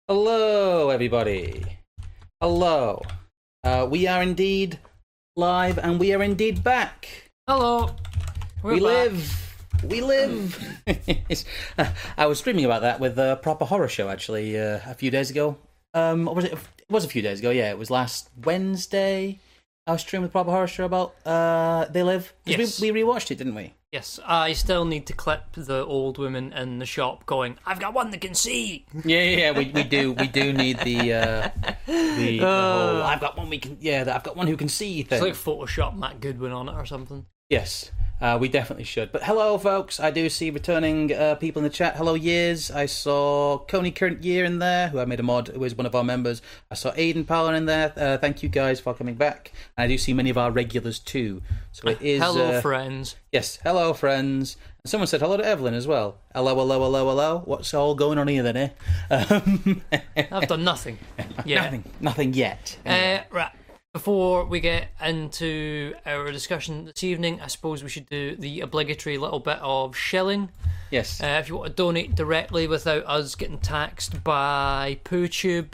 Hello, everybody. Hello. We are indeed live, and we are indeed back. Hello. We live. I was streaming about that with a proper horror show actually a few days ago. What was it? It was a few days ago. Yeah, it was last Wednesday. I was streaming with proper horror show about They Live. Yes. We rewatched it, didn't we? Yes, I still need to clip the old woman in the shop going, "I've got one that can see." Yeah. We do need the whole. I've got one we can. Yeah, I've got one who can see thing. It's like Photoshop Matt Goodwin on it or something. Yes, we definitely should. But hello, folks. I do see returning people in the chat. Hello, Years. I saw Coney Current Year in there, who I made a mod, who is one of our members. I saw Aiden Powell in there. Thank you guys for coming back. And I do see many of our regulars too. So it is. Hello, friends. Yes, hello, friends. And someone said hello to Evelyn as well. Hello. What's all going on here then, eh? I've done nothing. Yeah. Nothing yet. Right. Before we get into our discussion this evening, I suppose we should do the obligatory little bit of shilling. Yes. If you want to donate directly without us getting taxed by PooTube,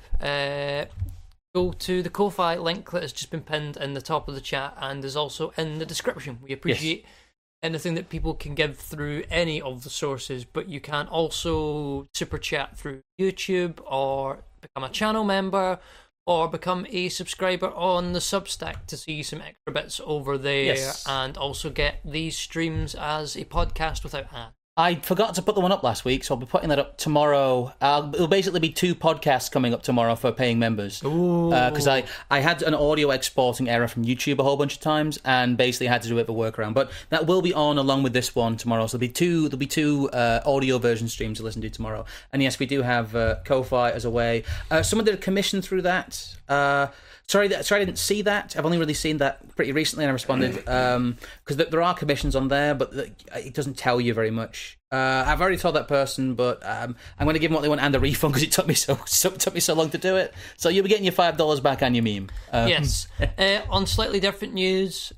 go to the Ko-Fi link that has just been pinned in the top of the chat and is also in the description. We appreciate anything that people can give through any of the sources, but you can also super chat through YouTube or become a channel member or become a subscriber on the Substack to see some extra bits over there and also get these streams as a podcast without ads. I forgot to put the one up last week, so I'll be putting that up tomorrow. It'll basically be 2 podcasts coming up tomorrow for paying members. Because I had an audio exporting error from YouTube a whole bunch of times, and basically had to do a bit of a workaround. But that will be on along with this one tomorrow. So there'll be two audio version streams to listen to tomorrow. And yes, we do have Ko-Fi as a way. Someone did a commission through that. Sorry, I didn't see that. I've only really seen that pretty recently, and I responded because there are commissions on there, but it doesn't tell you very much. I've already told that person, but I'm going to give them what they want and a refund because it took me so long to do it. So you'll be getting your $5 back and your meme. Yes. On slightly different news,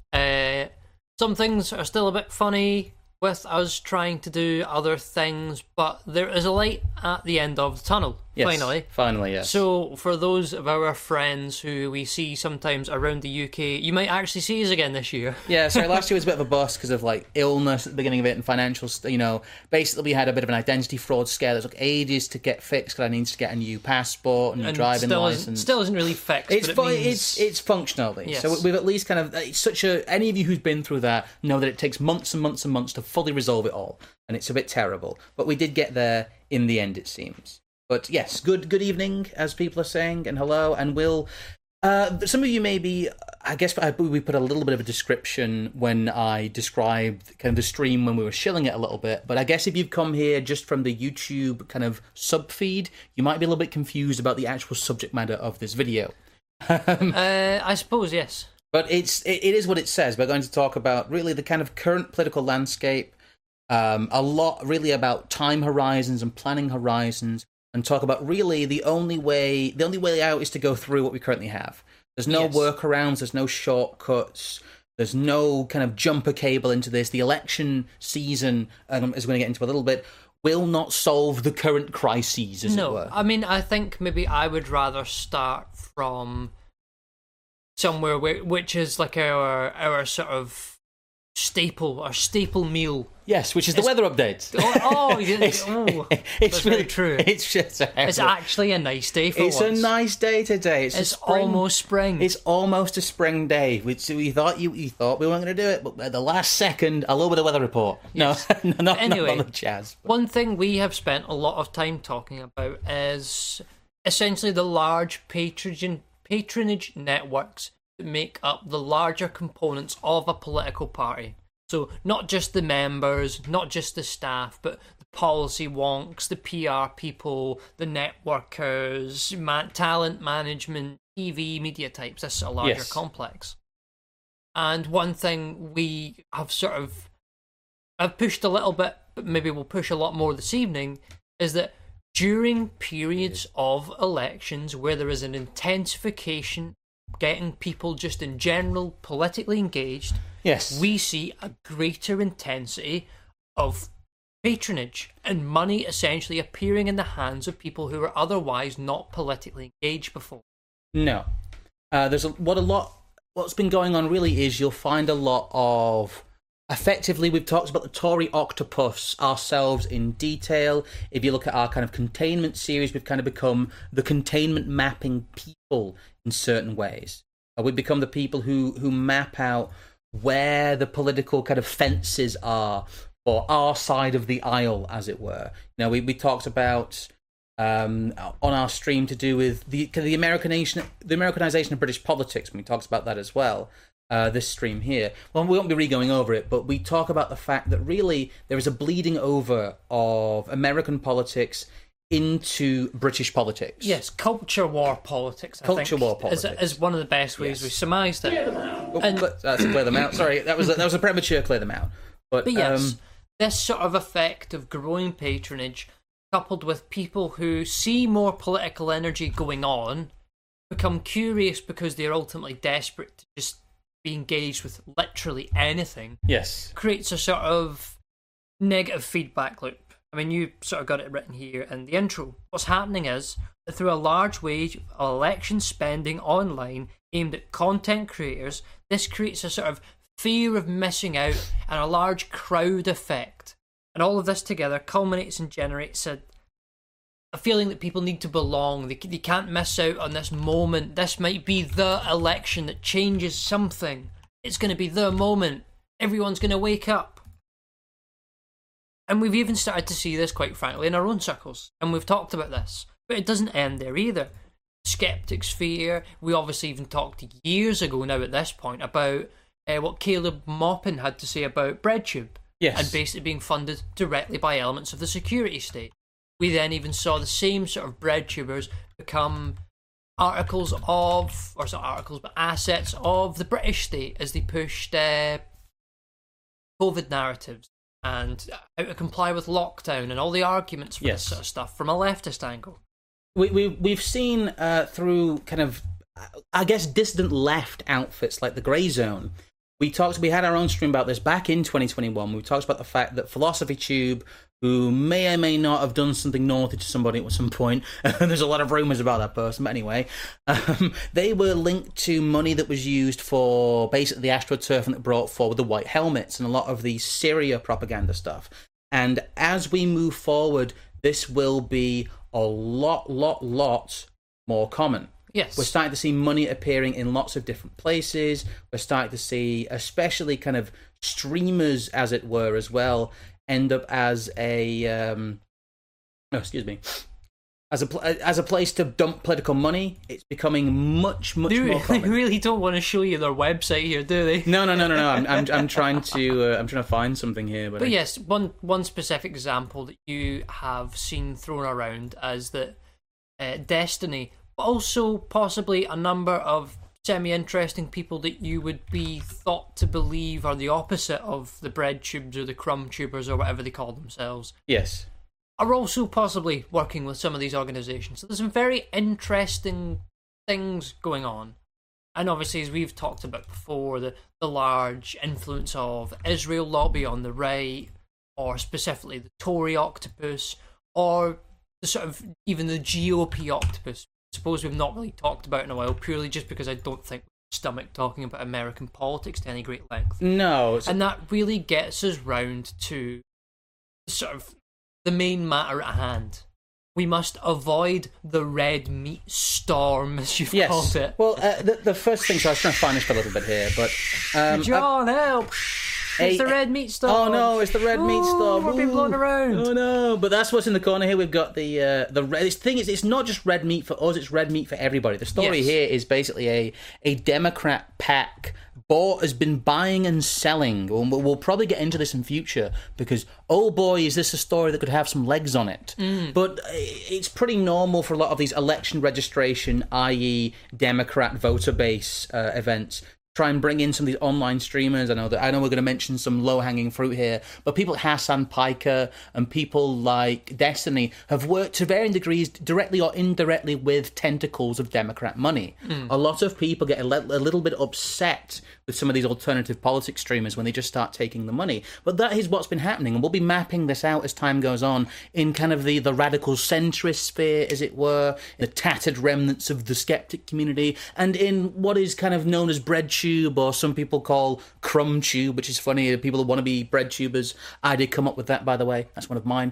some things are still a bit funny with us trying to do other things, but there is a light at the end of the tunnel. Yes, finally, yes. So for those of our friends who we see sometimes around the UK, you might actually see us again this year. Yeah, sorry, last year was a bit of a bust because of like illness at the beginning of it and financial, basically we had a bit of an identity fraud scare that took ages to get fixed because I needed to get a new passport and a driving license. Still isn't really fixed, it's functionally. Yes. So we've at least kind of, any of you who's been through that know that it takes months and months and months to fully resolve it all, and it's a bit terrible. But we did get there in the end, it seems. But yes, good evening, as people are saying, and hello, and we'll... some of you maybe, I guess we put a little bit of a description when I described kind of the stream when we were shilling it a little bit, but I guess if you've come here just from the YouTube kind of sub-feed, you might be a little bit confused about the actual subject matter of this video. I suppose, yes. But it is what it says. We're going to talk about really the kind of current political landscape, a lot really about time horizons and planning horizons, and talk about really the only way out is to go through what we currently have. There's no workarounds, there's no shortcuts, there's no kind of jumper cable into this. The election season, as we're going to get into a little bit, will not solve the current crises, as it were. I mean, I think maybe I would rather start from somewhere which is like our sort of staple meal. Yes, which is the weather update. It's really true. It's actually a nice day for once. It's a nice day today. It's almost spring. It's almost a spring day. Which we thought we weren't going to do it, but at the last second, a little bit of weather report. Yes. No, anyway, not the jazz. One thing we have spent a lot of time talking about is essentially the large patronage networks that make up the larger components of a political party. So not just the members, not just the staff, but the policy wonks, the PR people, the networkers, talent management, TV, media types. This is a larger complex. And one thing we have I've pushed a little bit, but maybe we'll push a lot more this evening, is that during periods of elections where there is an intensification, getting people just in general politically engaged, we see a greater intensity of patronage and money essentially appearing in the hands of people who were otherwise not politically engaged before. No. What's been going on really is you'll find a lot of... Effectively, we've talked about the Tory octopus ourselves in detail. If you look at our kind of containment series, we've kind of become the containment mapping people in certain ways. We've become the people who map out where the political kind of fences are for our side of the aisle, as it were. You know, we talked about on our stream to do with the Americanization of British politics, and we talked about that as well. This stream here. Well, we won't be re-going over it, but we talk about the fact that really there is a bleeding over of American politics into British politics. Yes, culture war politics. I think, war politics is one of the best ways we surmised it. That's clear them out. Sorry, that was a premature clear them out. But yes, this sort of effect of growing patronage, coupled with people who see more political energy going on, become curious because they're ultimately desperate to just be engaged with literally anything, yes, creates a sort of negative feedback loop. I mean, you sort of got it written here in the intro. What's happening is that through a large wave of election spending online aimed at content creators, this creates a sort of fear of missing out and a large crowd effect. And all of this together culminates and generates a feeling that people need to belong. They can't miss out on this moment. This might be the election that changes something. It's going to be the moment. Everyone's going to wake up. And we've even started to see this, quite frankly, in our own circles. And we've talked about this. But it doesn't end there either. Skeptics fear. We obviously even talked years ago now at this point about what Caleb Maupin had to say about BreadTube. Yes. And basically being funded directly by elements of the security state. We then even saw the same sort of BreadTubers become assets of the British state as they pushed COVID narratives and how to comply with lockdown and all the arguments for this sort of stuff from a leftist angle. We've seen through kind of, I guess, dissident left outfits like the Grey Zone. We had our own stream about this back in 2021. We talked about the fact that PhilosophyTube, who may or may not have done something naughty to somebody at some point, there's a lot of rumours about that person, but anyway, they were linked to money that was used for basically the AstroTurf that brought forward the white helmets and a lot of the Syria propaganda stuff. And as we move forward, this will be a lot more common. Yes. We're starting to see money appearing in lots of different places. We're starting to see, especially kind of streamers, as it were, as well, end up as as a place to dump political money. It's becoming much more common. They really don't want to show you their website here, do they? No. I'm trying to find something here, but yes, one specific example that you have seen thrown around as that Destiny. Also, possibly a number of semi-interesting people that you would be thought to believe are the opposite of the BreadTubes or the CrumbTubers or whatever they call themselves. Yes. Are also possibly working with some of these organisations. So there's some very interesting things going on. And obviously, as we've talked about before, the large influence of Israel lobby on the right, or specifically the Tory octopus, or the sort of even the GOP octopus. Suppose we've not really talked about in a while, purely just because I don't think we stomach talking about American politics to any great length. No. And that really gets us round to sort of the main matter at hand. We must avoid the red meat storm, as you've called it. Well, the first thing, so I was trying to find this for a little bit here, but... John, help! It's the red meat storm. Oh no, it's the red meat storm. We're being blown around. Oh no, but that's what's in the corner here. We've got the red. The thing is, it's not just red meat for us; it's red meat for everybody. The story here is basically a Democrat PAC has been buying and selling. We'll probably get into this in future because oh boy, is this a story that could have some legs on it. But it's pretty normal for a lot of these election registration, i.e., Democrat voter base events, try and bring in some of these online streamers. I know we're going to mention some low-hanging fruit here, but people like Hassan Piker and people like Destiny have worked to varying degrees, directly or indirectly, with tentacles of Democrat money. A lot of people get a little bit upset with some of these alternative politics streamers when they just start taking the money. But that is what's been happening, and we'll be mapping this out as time goes on in kind of the radical centrist sphere, as it were, the tattered remnants of the skeptic community, and in what is kind of known as BreadTube, or some people call CrumbTube, which is funny. People who want to be BreadTubers. I did come up with that, by the way. That's one of mine.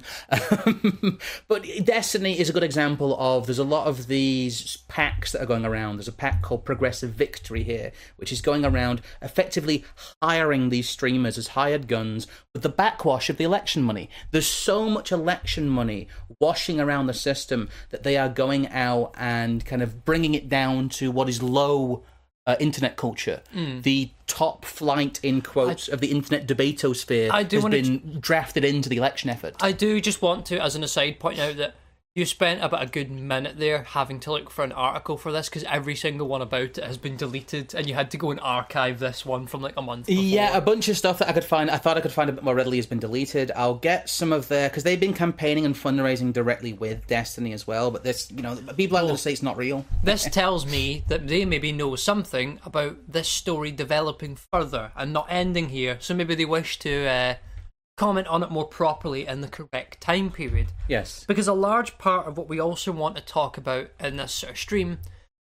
But Destiny is a good example of, there's a lot of these packs that are going around. There's a pack called Progressive Victory here, which is going around effectively hiring these streamers as hired guns with the backwash of the election money. There's so much election money washing around the system that they are going out and kind of bringing it down to what is low internet culture. The top flight, in quotes, of the internet debatosphere has been drafted into the election effort. I do just want to, as an aside, point out that you spent about a good minute there having to look for an article for this, because every single one about it has been deleted, and you had to go and archive this one from like a month before. Yeah, a bunch of stuff that I thought I could find a bit more readily has been deleted. I'll get some of their, because they've been campaigning and fundraising directly with Destiny as well, but this, people aren't going to say it's not real. This tells me that they maybe know something about this story developing further and not ending here, so maybe they wish to comment on it more properly in the correct time period. Yes. Because a large part of what we also want to talk about in this sort of stream,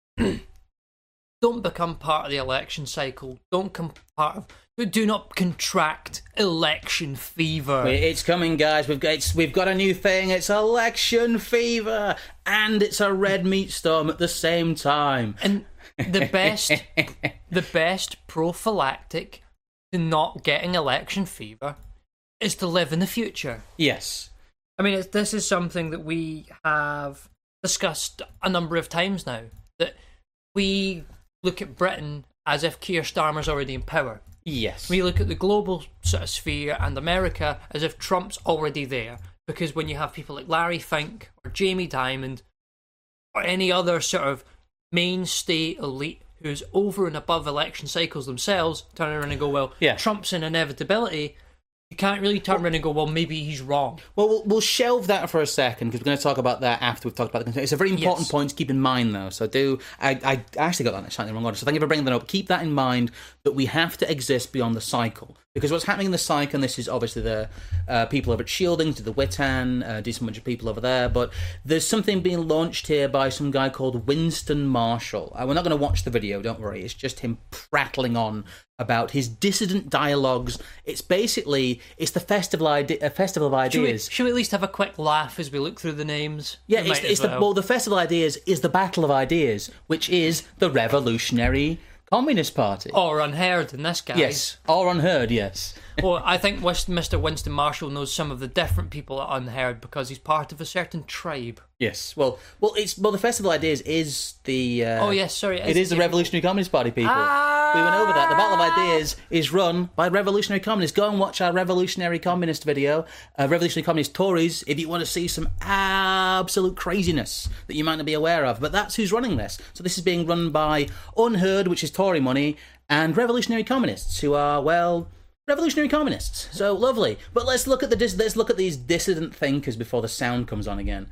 don't become part of the election cycle. Do not contract election fever. It's coming, guys. We've got a new thing. It's election fever, and it's a red meat storm at the same time. And the best prophylactic to not getting election fever is to live in the future. Yes. I mean, this is something that we have discussed a number of times now, that we look at Britain as if Keir Starmer's already in power. Yes. We look at the global sort of sphere and America as if Trump's already there, because when you have people like Larry Fink or Jamie Dimon or any other sort of mainstay elite who's over and above election cycles themselves, turn around and go, well, Trump's an inevitability, you can't really turn around and go, well, maybe he's wrong. Well, we'll shelve that for a second, because we're going to talk about that after we've talked about the... It's a very important point to keep in mind, though. So I actually got that in a slightly wrong order, so thank you for bringing that up. Keep that in mind, that we have to exist beyond the cycle. Because what's happening in the cycle, and this is obviously the people over at Shielding, to the Witan, decent bunch of people over there, but there's something being launched here by some guy called Winston Marshall. We're not going to watch the video, don't worry. It's just him prattling on about his dissident dialogues. It's basically, it's the festival of ideas. Should we at least have a quick laugh as we look through the names? Yeah, the festival of ideas is the battle of ideas, which is the Revolutionary Communist Party. Or unheard in this case. Yes, or unheard, yes. Well, I think Mr. Winston Marshall knows some of the different people at Unheard because he's part of a certain tribe. Yes, well, the Festival of Ideas is the... it is the Revolutionary Communist Party, people. We went over that. The Battle of Ideas is run by Revolutionary Communists. Go and watch our Revolutionary Communist video, Revolutionary Communist Tories, if you want to see some absolute craziness that you might not be aware of. But that's who's running this. So this is being run by Unheard, which is Tory money, and Revolutionary Communists, who are, well... Revolutionary Communists. So lovely. But let's look at these dissident thinkers before the sound comes on again.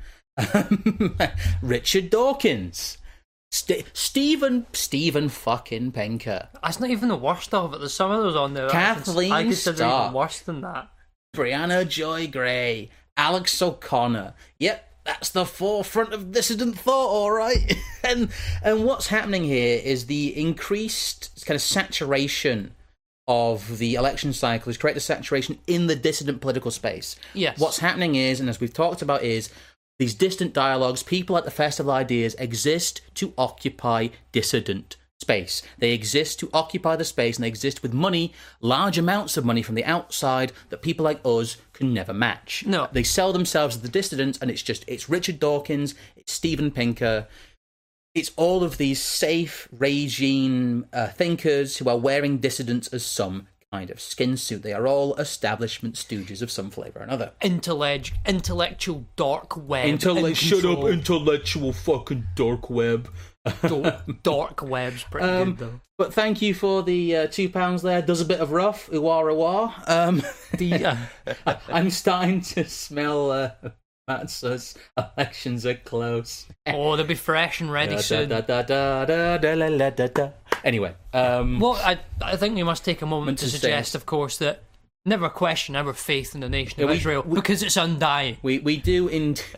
Richard Dawkins. Stephen fucking Pinker. That's not even the worst of it. There's some of those on there. Kathleen I consider Stark. even worse than that. Brianna Joy Gray. Alex O'Connor. Yep. That's the forefront of dissident thought, all right? and what's happening here is the increased kind of saturation of the election cycle has created a saturation in the dissident political space. Yes. What's happening is, and as we've talked about, is these distant dialogues, people at the Festival of Ideas exist to occupy dissident space. They exist to occupy the space, and they exist with money, large amounts of money from the outside that people like us can never match. No. They sell themselves as the dissidents, and it's Richard Dawkins, it's Steven Pinker, it's all of these safe regime thinkers who are wearing dissidents as some kind of skin suit. They are all establishment stooges of some flavour or another. Intellectual dark web. Shut up, intellectual fucking dark web. Dark web's pretty good, though. But thank you for the £2 there. Does a bit of rough. Ooh-wah. I'm starting to smell Matt's elections are close. Oh, they'll be fresh and ready soon. Anyway. Well, I think we must take a moment to suggest, of course, that never question our faith in the nation of Israel, because it's undying. We do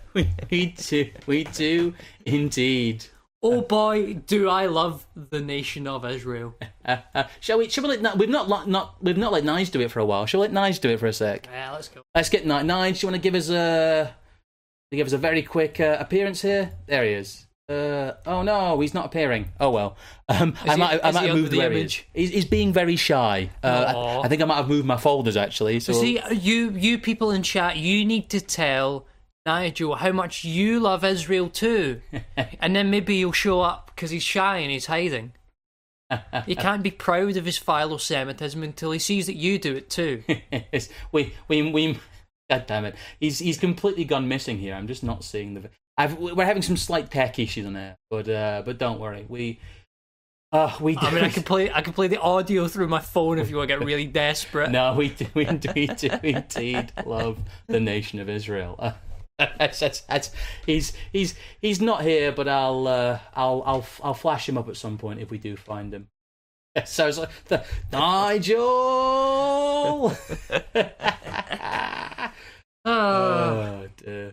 indeed. Oh boy, do I love the nation of Israel. Shall we let we've not let Nige do it for a while. Shall we let Nige do it for a sec? Yeah, let's go. Let's get Nige. Nige, do you want to give us a very quick appearance here? There he is. Oh no, he's not appearing. Oh well. I might have moved where he is. He's being very shy. I think I might have moved my folders actually. So see, you people in chat, you need to tell Nigel how much you love Israel too, and then maybe he'll show up because he's shy and he's hiding. He can't be proud of his philo-Semitism until he sees that you do it too. we God damn it, he's completely gone missing here. I'm just not seeing the. We're having some slight tech issues on there, but don't worry. We do. I mean, I can play the audio through my phone if you want to get really desperate. No, we do indeed love the nation of Israel. He's not here, but I'll flash him up at some point if we do find him. So it's like Nigel. Oh dear.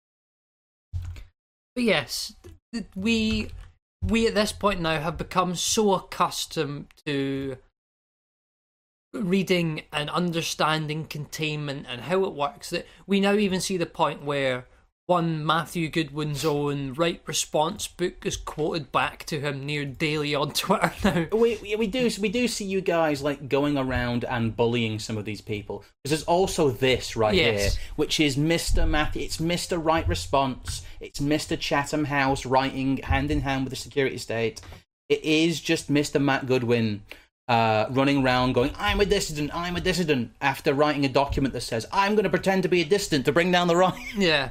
But yes, we at this point now have become so accustomed to reading and understanding containment and how it works that we now even see the point where one Matthew Goodwin's own Right Response book is quoted back to him near daily on Twitter now. We do see you guys like going around and bullying some of these people. Because there's also this here, which is Mr. Matthew. It's Mr. Right Response. It's Mr. Chatham House writing hand in hand with the security state. It is just Mr. Matt Goodwin running around going, I'm a dissident, after writing a document that says, I'm going to pretend to be a dissident to bring down the right. Yeah.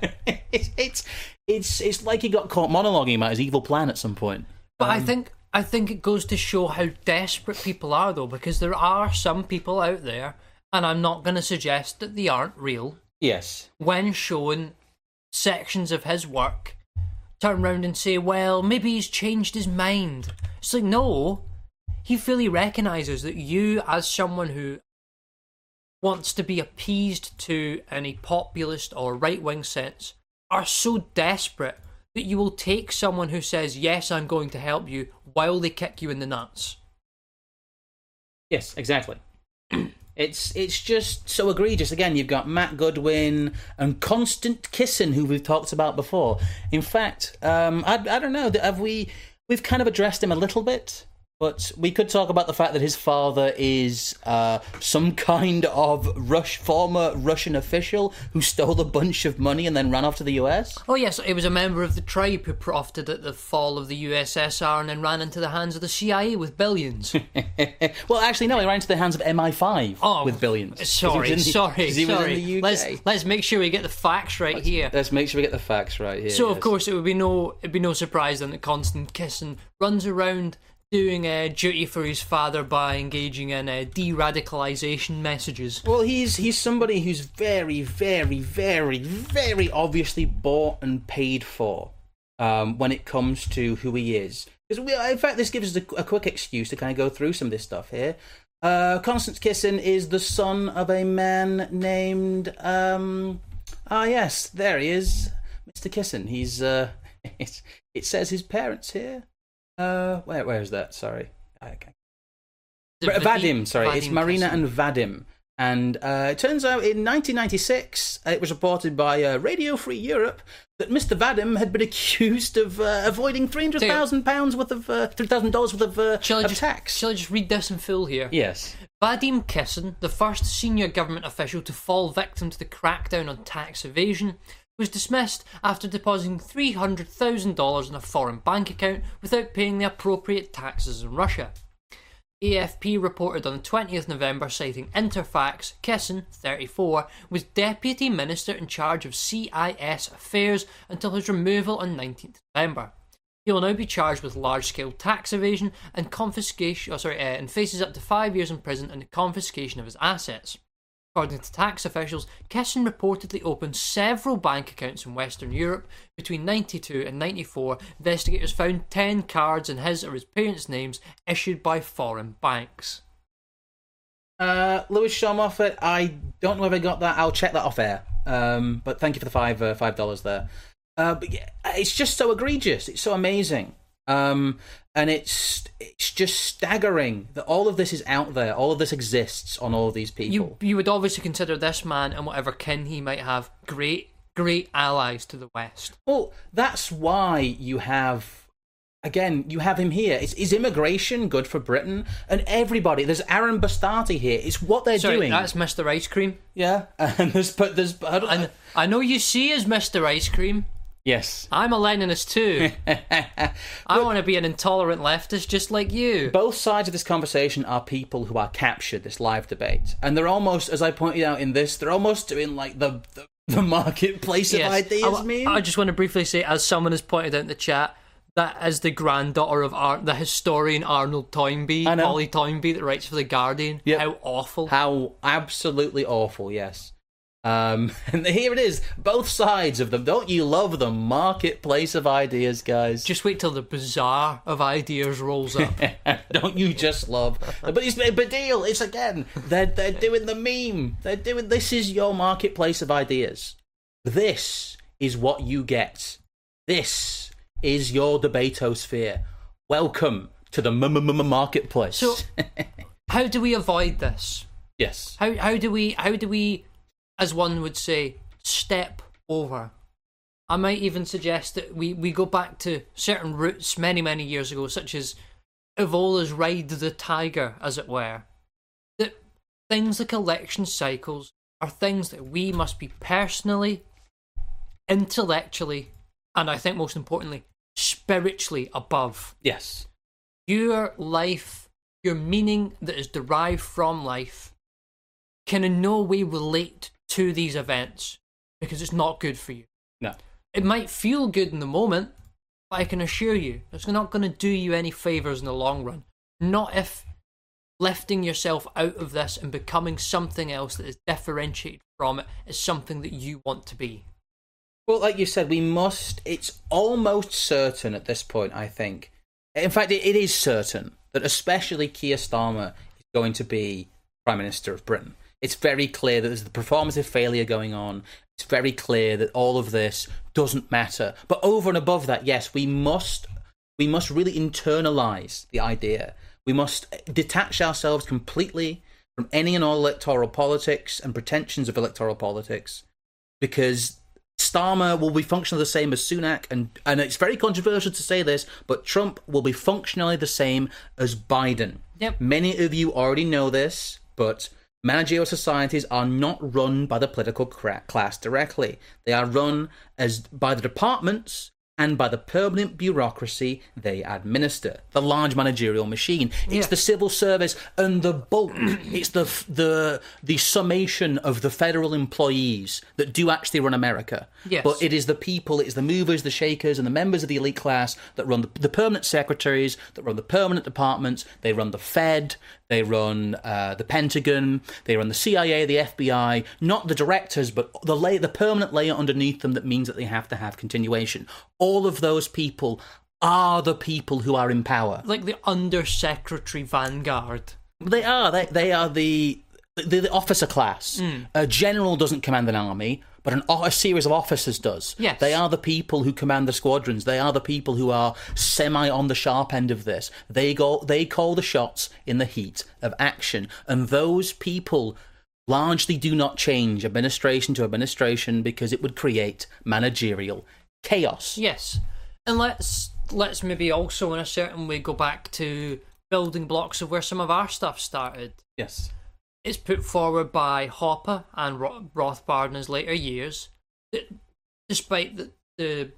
It's like he got caught monologuing about his evil plan at some point. But I think it goes to show how desperate people are, though, because there are some people out there, and I'm not going to suggest that they aren't real. Yes. When shown sections of his work, turn around and say, well, maybe he's changed his mind. It's like, no. He fully recognises that you, as someone who wants to be appeased to in a populist or right-wing sense, are so desperate that you will take someone who says, yes, I'm going to help you, while they kick you in the nuts. Yes, exactly. It's just so egregious. Again, you've got Matt Goodwin and Constant Kissin, who we've talked about before. In fact, I don't know, we've kind of addressed him a little bit. But we could talk about the fact that his father is some kind of former Russian official who stole a bunch of money and then ran off to the US. Oh yes, he was a member of the tribe who profited at the fall of the USSR and then ran into the hands of the CIA with billions. Well, actually, no, he ran into the hands of MI5 with billions. Sorry. He was in the UK. Let's make sure we get the facts right here. Let's make sure we get the facts right here. So, of course, it'd be no surprise then that Constant Kissin runs around doing duty for his father by engaging in de-radicalisation messages. Well, he's somebody who's very, very, very, very obviously bought and paid for when it comes to who he is. In fact, this gives us a quick excuse to kind of go through some of this stuff here. Constant Kissin is the son of a man named... yes, there he is. Mr. Kissin. He's... it says his parents here. Where is that? Sorry. Vadim, sorry. It's Marina and Vadim. And it turns out in 1996, it was reported by Radio Free Europe that Mr. Vadim had been accused of avoiding £300,000 worth of $3,000 worth of tax. Shall I just read this in full here? Yes. Vadim Kissin, the first senior government official to fall victim to the crackdown on tax evasion, was dismissed after depositing $300,000 in a foreign bank account without paying the appropriate taxes in Russia. AFP reported on the 20th November, citing Interfax, Kissin, 34, was Deputy Minister in charge of CIS Affairs until his removal on 19th November. He will now be charged with large-scale tax evasion and confiscation. And faces up to 5 years in prison and the confiscation of his assets. According to tax officials, Kissen reportedly opened several bank accounts in Western Europe. Between 92 and 94, investigators found 10 cards in his or his parents' names issued by foreign banks. Louis Shaw Moffat, I don't know if I got that. I'll check that off air. But thank you for the $5 there. But yeah, it's just so egregious. It's so amazing. And it's just staggering that all of this is out there. All of this exists on all of these people. You would obviously consider this man and whatever kin he might have great allies to the West. Well, that's why you have him here. Is immigration good for Britain? And everybody, there's Aaron Bastati here. It's what they're doing. That's Mr. Ice Cream. Yeah, and and I know you see as Mr. Ice Cream. Yes. I'm a Leninist too. I want to be an intolerant leftist just like you. Both sides of this conversation are people who are captured, this live debate. And they're almost, as I pointed out in this, they're almost doing like the marketplace of ideas meme. I just want to briefly say, as someone has pointed out in the chat, that is the granddaughter of the historian Arnold Toynbee, Polly Toynbee, that writes for The Guardian. Yep. How awful. How absolutely awful, yes. And here it is, both sides of them. Don't you love the marketplace of ideas, guys? Just wait till the bazaar of ideas rolls up. Don't you just love? But it's a big deal. It's again, they're doing the meme. This is your marketplace of ideas. This is what you get. This is your debatosphere. Welcome to the marketplace. So, how do we avoid this? Yes. How do we, as one would say, step over? I might even suggest that we go back to certain roots many, many years ago, such as Evola's Ride the Tiger, as it were. That things like election cycles are things that we must be personally, intellectually, and I think most importantly, spiritually above. Yes. Your life, your meaning that is derived from life, can in no way relate to these events because it's not good for you. No. It might feel good in the moment, but I can assure you it's not going to do you any favours in the long run. Not if lifting yourself out of this and becoming something else that is differentiated from it is something that you want to be. Well, like you said, it's almost certain at this point, I think. In fact, it is certain that especially Keir Starmer is going to be Prime Minister of Britain. It's very clear that there's the performative failure going on. It's very clear that all of this doesn't matter. But over and above that, yes, we must really internalise the idea. We must detach ourselves completely from any and all electoral politics and pretensions of electoral politics, because Starmer will be functionally the same as Sunak, and it's very controversial to say this, but Trump will be functionally the same as Biden. Yep. Many of you already know this, but managerial societies are not run by the political class directly. They are run by the departments and by the permanent bureaucracy they administer. The large managerial machine. It's the civil service and the bulk. It's the summation of the federal employees that do actually run America. Yes. But it is the people, it's the movers, the shakers, and the members of the elite class that run the permanent secretaries, that run the permanent departments. They run the Fed. They run the Pentagon. They run the CIA, the FBI. Not the directors, but the permanent layer underneath them that means that they have to have continuation. All of those people are the people who are in power. Like the Undersecretary Vanguard. They are. They are the officer class. A general doesn't command an army, but a series of officers does. Yes. They are the people who command the squadrons. They are the people who are semi on the sharp end of this. They call the shots in the heat of action. And those people largely do not change administration to administration because it would create managerial chaos. Yes. And let's maybe also in a certain way go back to building blocks of where some of our stuff started. Yes. It's put forward by Hoppe and Rothbard in his later years that despite the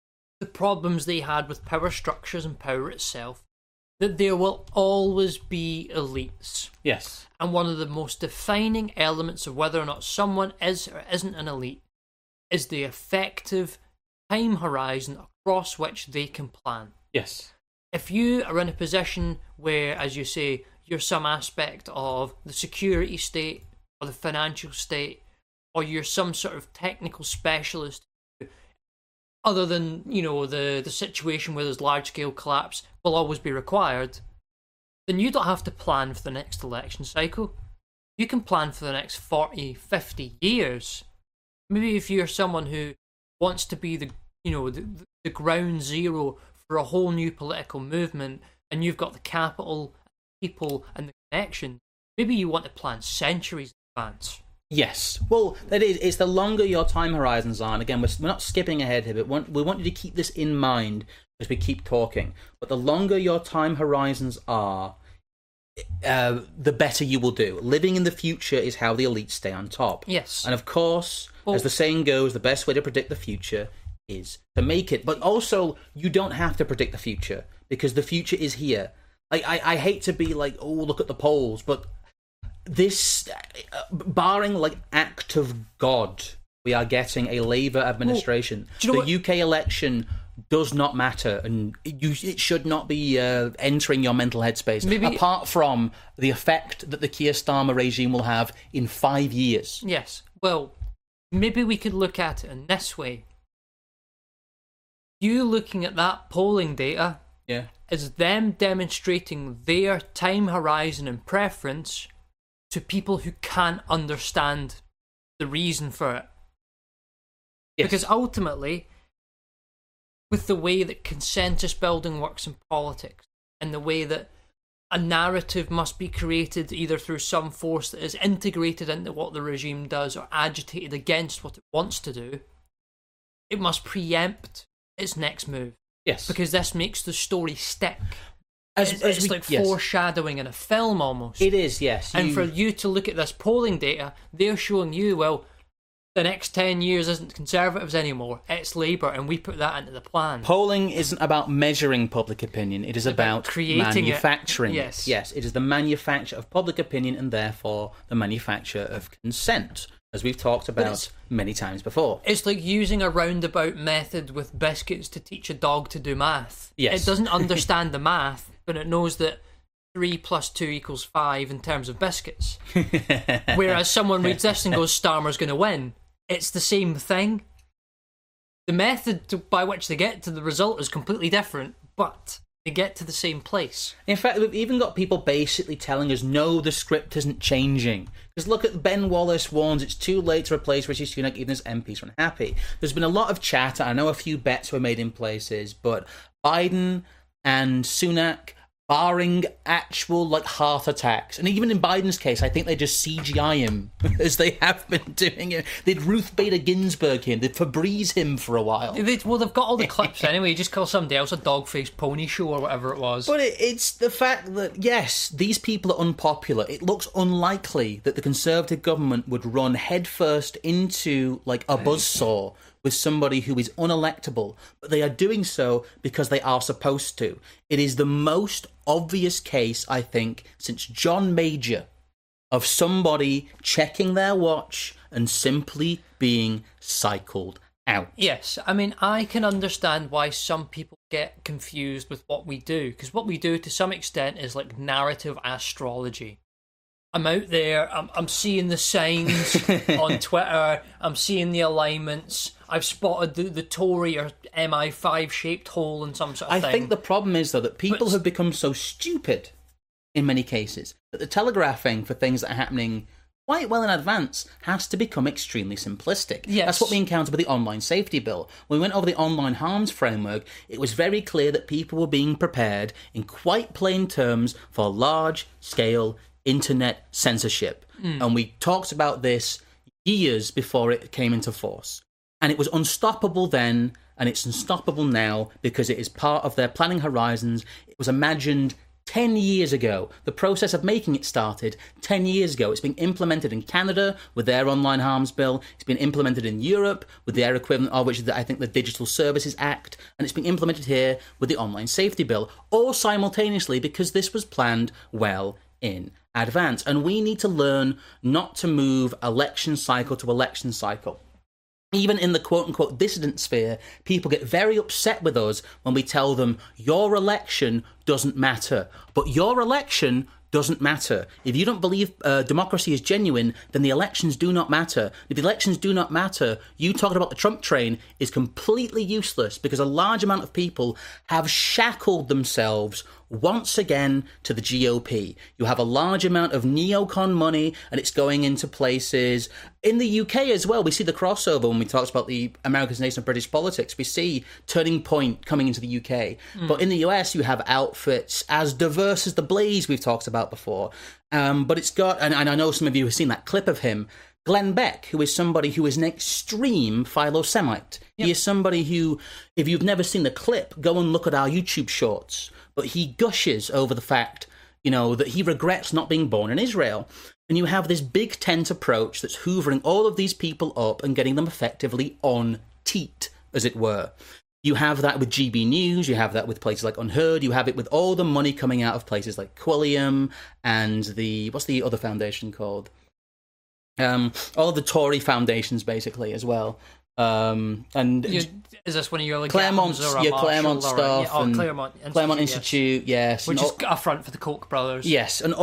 problems they had with power structures and power itself, that there will always be elites. Yes. And one of the most defining elements of whether or not someone is or isn't an elite is the effective time horizon across which they can plan. Yes. If you are in a position where, as you say, you're some aspect of the security state or the financial state, or you're some sort of technical specialist, other than, the situation where there's large-scale collapse will always be required, then you don't have to plan for the next election cycle. You can plan for the next 40, 50 years. Maybe if you're someone who wants to be the ground zero for a whole new political movement, and you've got the capital, people, and the connections, maybe you want to plan centuries in advance. Yes. Well, that is, it's the longer your time horizons are, and again, we're not skipping ahead here, but we want you to keep this in mind as we keep talking. But the longer your time horizons are, the better you will do. Living in the future is how the elites stay on top. Yes. And of course, as the saying goes, the best way to predict the future is to make it. But also, you don't have to predict the future, because the future is here. Like, I hate to be like, oh, look at the polls, but this, barring like act of God, we are getting a Labour administration. The UK election does not matter, and it should not be entering your mental headspace. Apart from the effect that the Keir Starmer regime will have in 5 years. Yes. Well, maybe we could look at it in this way. You looking at that polling data is them demonstrating their time horizon and preference to people who can't understand the reason for it. Yes. Because ultimately, with the way that consensus building works in politics, and the way that a narrative must be created either through some force that is integrated into what the regime does or agitated against what it wants to do, it must preempt its next move. Yes. Because this makes the story stick. It's like foreshadowing in a film almost. It is, yes. And for you to look at this polling data, they're showing you, well, the next 10 years isn't Conservatives anymore, it's Labour, and we put that into the plan. Polling isn't about measuring public opinion, it is about creating manufacturing it. Yes. Yes, it is the manufacture of public opinion and therefore the manufacture of consent, as we've talked about many times before. It's like using a roundabout method with biscuits to teach a dog to do math. Yes. It doesn't understand the math, but it knows that 3 + 2 = 5 in terms of biscuits. Whereas someone reads this and goes, Starmer's going to win. It's the same thing. The method by which they get to the result is completely different, but they get to the same place. In fact, we've even got people basically telling us, no, the script isn't changing. Because look at Ben Wallace warns it's too late to replace Rishi Sunak even as MPs are unhappy. There's been a lot of chatter. I know a few bets were made in places, but Biden and Sunak, barring actual heart attacks, and even in Biden's case, I think they just CGI him as they have been doing it. They'd Ruth Bader Ginsburg him, they'd Febreze him for a while. They've got all the clips anyway. Just call somebody else a dog-faced pony show or whatever it was. But it's the fact that yes, these people are unpopular. It looks unlikely that the Conservative government would run headfirst into a buzzsaw with somebody who is unelectable, but they are doing so because they are supposed to. It is the most obvious case, I think, since John Major, of somebody checking their watch and simply being cycled out. Yes, I mean, I can understand why some people get confused with what we do, because what we do to some extent is like narrative astrology. I'm out there, I'm seeing the signs on Twitter, I'm seeing the alignments, I've spotted the Tory or MI5 shaped hole in some sort of thing. I think the problem is, though, that people have become so stupid in many cases that the telegraphing for things that are happening quite well in advance has to become extremely simplistic. Yes. That's what we encountered with the online safety bill. When we went over the online harms framework, it was very clear that people were being prepared in quite plain terms for large-scale internet censorship. And we talked about this years before it came into force. And it was unstoppable then, and it's unstoppable now because it is part of their planning horizons. It was imagined 10 years ago. The process of making it started 10 years ago. It's being implemented in Canada with their online harms bill. It's been implemented in Europe with their equivalent of which is, I think, the Digital Services Act. And it's being implemented here with the online safety bill, all simultaneously because this was planned well in advance. And we need to learn not to move election cycle to election cycle. even in the quote-unquote dissident sphere, people get very upset with us when we tell them, your election doesn't matter. But your election doesn't matter. If you don't believe democracy is genuine, then the elections do not matter. If the elections do not matter, you talking about the Trump train is completely useless, because a large amount of people have shackled themselves once again to the GOP. You have a large amount of neocon money, and it's going into places. In the UK as well, we see the crossover when we talked about the America's Nation of British Politics. We see Turning Point coming into the UK. But in the US, you have outfits as diverse as the Blaze we've talked about before. But it's got, and I know some of you have seen that clip of him, Glenn Beck, who is somebody who is an extreme philo-Semite. Yep. He is somebody who, if you've never seen the clip, go and look at our YouTube shorts. But he gushes over the fact, that he regrets not being born in Israel. And you have this big tent approach that's hoovering all of these people up and getting them effectively on teat, as it were. You have that with GB News, you have that with places like Unheard, you have it with all the money coming out of places like Quilliam and what's the other foundation called? All the Tory foundations, basically, as well. Is this one of your Claremont, Claremont stuff, Claremont Institute, yes, which is a front for the Koch brothers, yes, and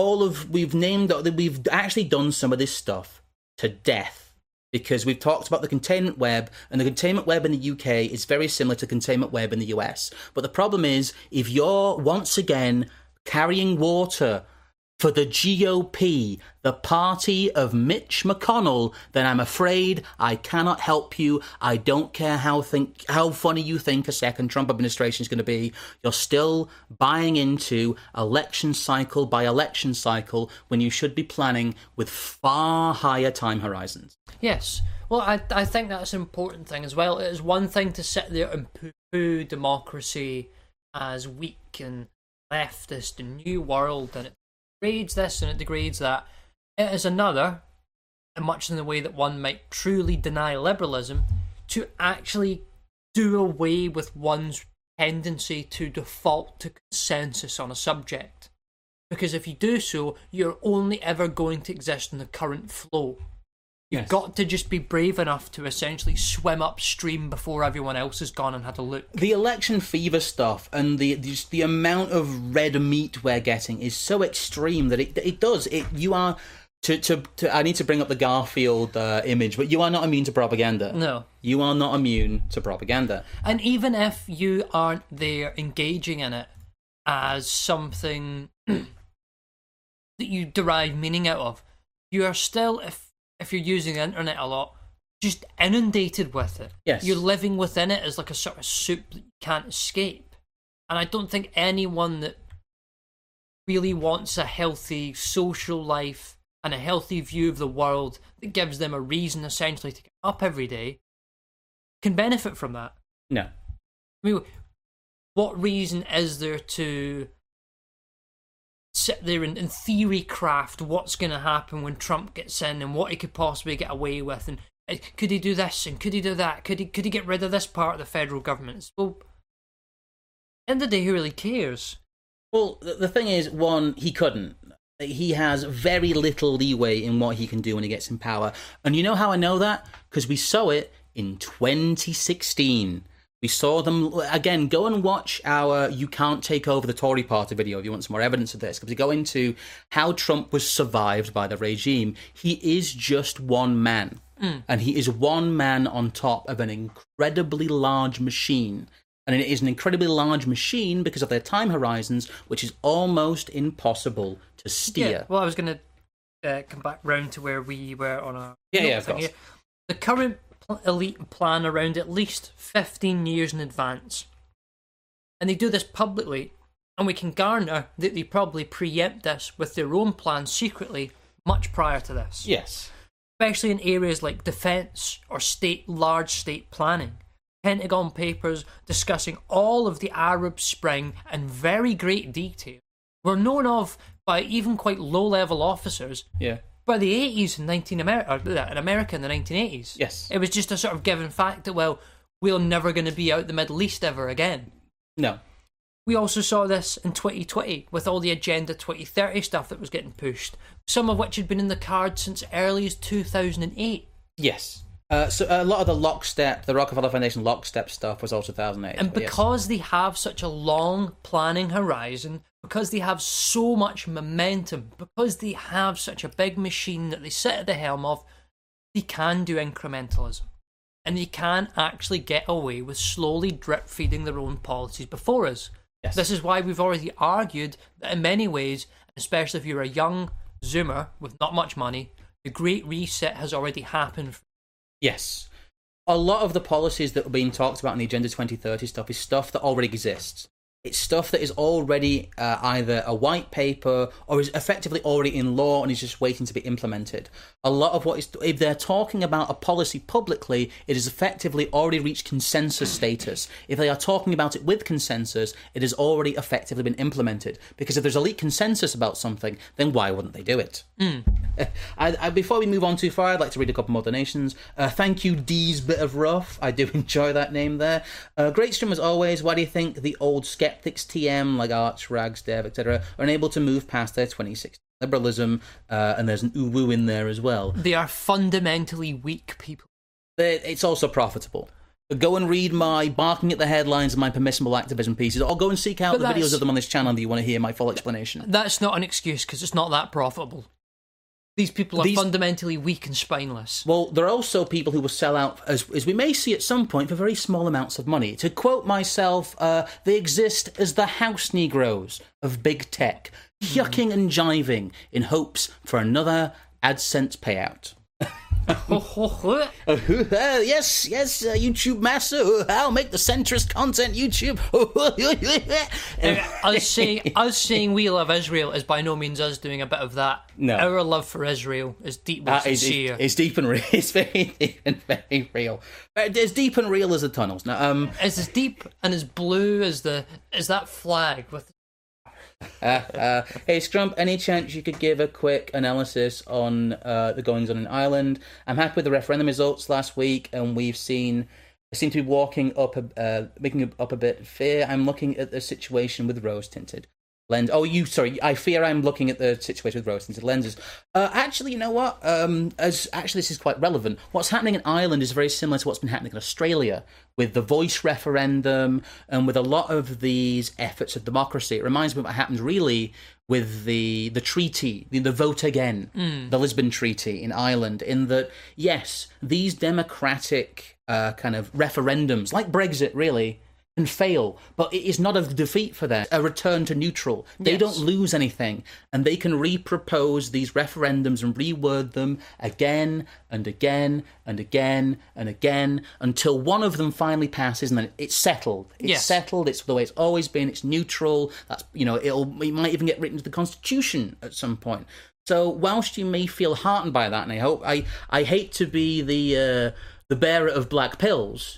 we've actually done some of this stuff to death, because we've talked about the containment web, and the containment web in the UK is very similar to containment web in the US. But the problem is, if you're once again carrying water for the GOP, the party of Mitch McConnell, then I'm afraid I cannot help you. I don't care how funny you think a second Trump administration is going to be. You're still buying into election cycle by election cycle when you should be planning with far higher time horizons. Yes. Well, I think that's an important thing as well. It is one thing to sit there and poo-poo democracy as weak and leftist and New World, and it degrades this and it degrades that. It is another, and much in the way that one might truly deny liberalism, to actually do away with one's tendency to default to consensus on a subject. Because if you do so, you're only ever going to exist in the current flow. You've got to just be brave enough to essentially swim upstream before everyone else has gone and had a look. The election fever stuff and the amount of red meat we're getting is so extreme that it does. You are I need to bring up the Garfield image, but you are not immune to propaganda. No. You are not immune to propaganda. And even if you aren't there engaging in it as something that you derive meaning out of, you are still, if you're using the internet a lot, just inundated with it. Yes. You're living within it as like a sort of soup that you can't escape. And I don't think anyone that really wants a healthy social life and a healthy view of the world that gives them a reason essentially to get up every day can benefit from that. No. I mean, what reason is there to sit there and in theory craft what's going to happen when Trump gets in and what he could possibly get away with, and could he do this and could he do that, could he get rid of this part of the federal government? Well, at the end of the day, who really cares? Well, the thing is, one, he couldn't. He has very little leeway in what he can do when he gets in power. And you know how I know that? Because we saw it in 2016. We saw them, again, go and watch our You Can't Take Over the Tory Party video if you want some more evidence of this, because we go into how Trump was survived by the regime. He is just one man, and he is one man on top of an incredibly large machine. And it is an incredibly large machine because of their time horizons, which is almost impossible to steer. Yeah, well, I was going to come back round to where we were on our... Yeah, of course. Here. The current elite plan around at least 15 years in advance. And they do this publicly, and we can garner that they probably preempt this with their own plans secretly much prior to this. Yes. Especially in areas like defence or large state planning. Pentagon papers discussing all of the Arab Spring in very great detail were known of by even quite low-level officers. Yeah. By the 80s in America in the 1980s. Yes. It was just a sort of given fact that, well, we're never going to be out the Middle East ever again. No. We also saw this in 2020 with all the Agenda 2030 stuff that was getting pushed, some of which had been in the cards since early as 2008. Yes. So a lot of the Rockefeller Foundation lockstep stuff was also 2008. And because they have such a long planning horizon, because they have so much momentum, because they have such a big machine that they sit at the helm of, they can do incrementalism. And they can actually get away with slowly drip feeding their own policies before us. Yes. This is why we've already argued that in many ways, especially if you're a young Zoomer with not much money, the Great Reset has already happened. Yes. A lot of the policies that were being talked about in the Agenda 2030 stuff is stuff that already exists. It's stuff that is already either a white paper or is effectively already in law and is just waiting to be implemented. A lot of if they're talking about a policy publicly, it has effectively already reached consensus status. If they are talking about it with consensus, it has already effectively been implemented. Because if there's elite consensus about something, then why wouldn't they do it? Before we move on too far, I'd like to read a couple more donations. Thank you, D's Bit of Rough. I do enjoy that name there. Great stream as always. Why do you think the old skeptics TM like Arch, Rags, Dev, etc. are unable to move past their 2016 liberalism? And there's an uwu in there as well. They are fundamentally weak people. It's also profitable. Go and read my barking at the headlines and my permissible activism pieces, or go and seek out the videos of them on this channel if you want to hear my full explanation. That's not an excuse because it's not that profitable. These people are fundamentally weak and spineless. Well, there are also people who will sell out, as we may see at some point, for very small amounts of money. To quote myself, they exist as the house Negroes of big tech, yucking and jiving in hopes for another AdSense payout. Yes, YouTube master. I'll make the centrist content YouTube. Us saying we love Israel is by no means us doing a bit of that. No. Our love for Israel is deeply sincere. It's deep and real. It's very deep and very real. It's deep and real as the tunnels. Now, it's as deep and as blue as that flag with. Hey Scrump, any chance you could give a quick analysis on the goings on in Ireland? I'm happy with the referendum results last week, and we seem to be making up a bit of fear. I'm looking at the situation with rose-tinted lens. I fear I'm looking at the situation with rose-tinted lenses. Actually, you know what? This is quite relevant. What's happening in Ireland is very similar to what's been happening in Australia with the voice referendum and with a lot of these efforts of democracy. It reminds me of what happened really with the treaty, the vote again, the Lisbon Treaty in Ireland, in that, yes, these democratic kind of referendums, like Brexit really, can fail, but it is not a defeat for them, a return to neutral. They don't lose anything, and they can re-propose these referendums and reword them again and again and again and again until one of them finally passes, and then it's settled. It's settled. It's the way it's always been. It's neutral. That's it might even get written into the Constitution at some point. So whilst you may feel heartened by that, and I hate to be the bearer of black pills.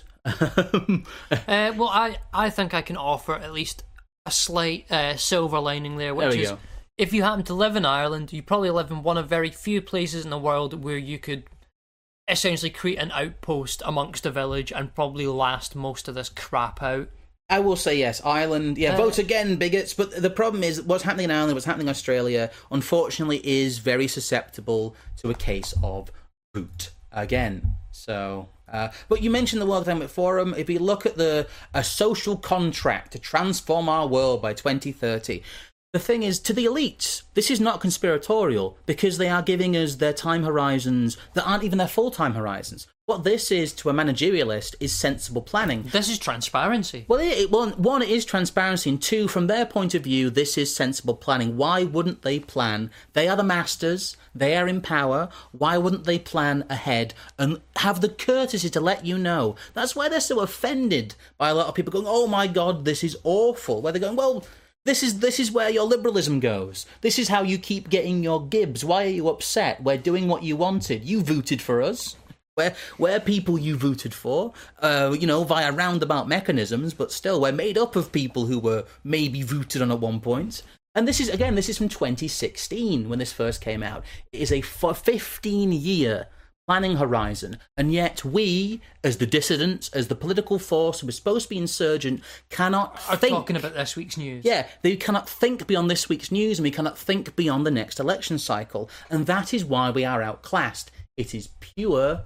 Well, I think I can offer at least a slight silver lining there, which is if you happen to live in Ireland, you probably live in one of very few places in the world where you could essentially create an outpost amongst the village and probably last most of this crap out. I will say yes, Ireland, vote again, bigots, but the problem is what's happening in Ireland, what's happening in Australia, unfortunately is very susceptible to a case of vote again. So... but you mentioned the World Economic Forum. If you look at a social contract to transform our world by 2030, the thing is, to the elites, this is not conspiratorial because they are giving us their time horizons that aren't even their full-time horizons. What this is to a managerialist is sensible planning. This is transparency. Well, one, it is transparency, and two, from their point of view, this is sensible planning. Why wouldn't they plan? They are the masters. They are in power. Why wouldn't they plan ahead and have the courtesy to let you know? That's why they're so offended by a lot of people going, oh my God, this is awful. Where they're going, well... This is where your liberalism goes. This is how you keep getting your gibs. Why are you upset? We're doing what you wanted. You voted for us. We're people you voted for, via roundabout mechanisms, but still, we're made up of people who were maybe voted on at one point. And this is from 2016 when this first came out. It is a 15-year planning horizon, and yet we, as the dissidents, as the political force who was supposed to be insurgent, cannot think... talking about this week's news. Yeah, they cannot think beyond this week's news, and we cannot think beyond the next election cycle, and that is why we are outclassed. It is pure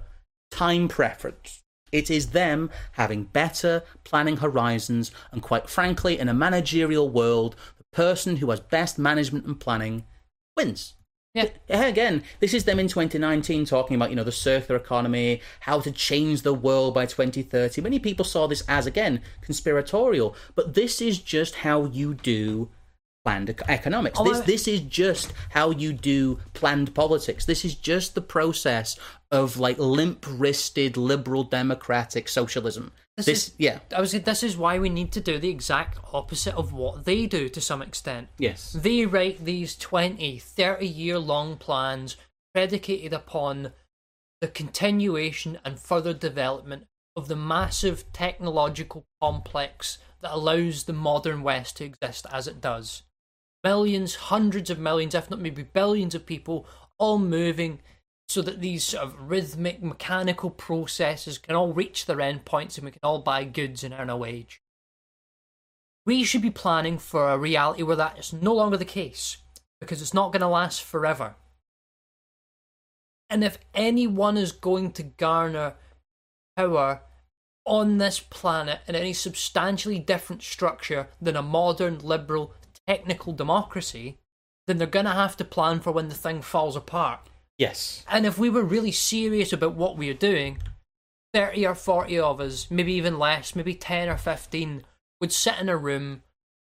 time preference. It is them having better planning horizons, and quite frankly, in a managerial world, the person who has best management and planning wins. Yeah. Again, this is them in 2019 talking about, the circular economy, how to change the world by 2030. Many people saw this as, again, conspiratorial, but this is just how you do planned economics. This is just how you do planned politics. This is just the process of limp-wristed liberal democratic socialism. This is why we need to do the exact opposite of what they do to some extent. Yes. They write these 20, 30-year-long plans predicated upon the continuation and further development of the massive technological complex that allows the modern West to exist as it does. Millions, hundreds of millions, if not maybe billions of people all moving so that these sort of rhythmic, mechanical processes can all reach their endpoints and we can all buy goods and earn a wage. We should be planning for a reality where that is no longer the case, because it's not going to last forever. And if anyone is going to garner power on this planet in any substantially different structure than a modern, liberal, technical democracy, then they're going to have to plan for when the thing falls apart. Yes. And if we were really serious about what we are doing, 30 or 40 of us, maybe even less, maybe 10 or 15, would sit in a room